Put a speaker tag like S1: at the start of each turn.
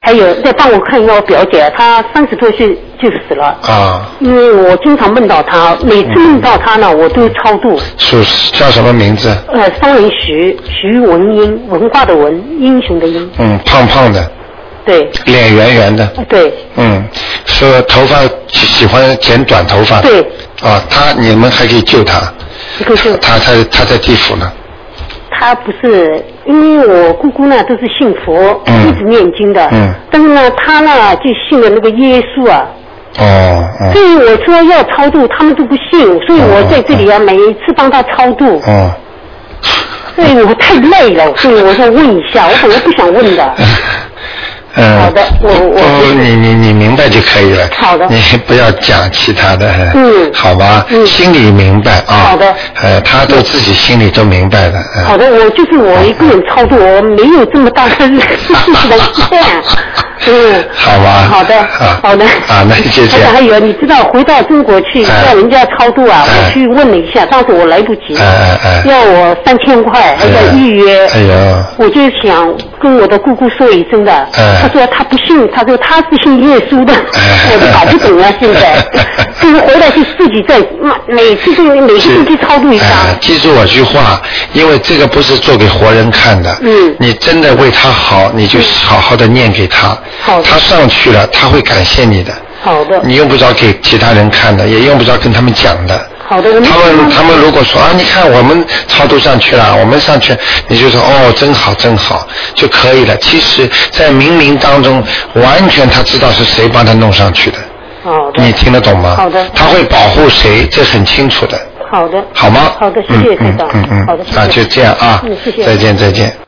S1: 还有再帮我看一下我表姐，她30多岁就死了。
S2: 啊。
S1: 因为我经常梦到她，每次梦到她呢，我都超度。
S2: 叫什么名字？
S1: 商人徐文英，文化的文，英雄的英。
S2: 胖胖的。
S1: 对。脸
S2: 圆圆的。
S1: 对。
S2: 说头发喜欢剪短头发。
S1: 对。
S2: 你们还可以救他。
S1: 可以救。
S2: 他在地府呢。
S1: 他不是，因为我姑姑呢都是信佛，一直念经的，但是呢，他呢就信了那个耶稣啊。所以我说要超度，他们都不信，所以我在这里啊，每一次帮他超度。所以我太累了，所以我说问一下，我本来不想问的。好的，
S2: 你明白就可以了。
S1: 好的。
S2: 你不要讲其他的。好吧。心里明白啊。好的。他都自己心里都明白的。
S1: 好的，我一个人超度，我没有这么大的力量。
S2: 好吧。
S1: 好的。好的。
S2: 那就这样。
S1: 还有，你知道回到中国去要人家超度啊，我去问了一下，当时我来不及。要我3000块，还要预约。哎呦。我就想跟我的姑姑说一声的。他说他不信，他说他是信耶稣的，我就搞不懂了。现在就是回来就自己在每个星期超度一张。
S2: 记住我句话，因为这个不是做给活人看的。你真的为他好，你就好好的念给他。他上去了，他会感谢你的。好的。你用不着给其他人看的，也用不着跟他们讲的。
S1: 好的。
S2: 他们如果说你看我们超度上去了，我们上去，你就说真好真好就可以了。其实在冥冥当中，完全他知道是谁帮他弄上去的。好的。你听得懂吗？好的。他会保护谁，这很清楚的。好的。好吗？
S1: 好的，谢谢台长。
S2: 好的，谢谢。就这样啊。谢谢。再见。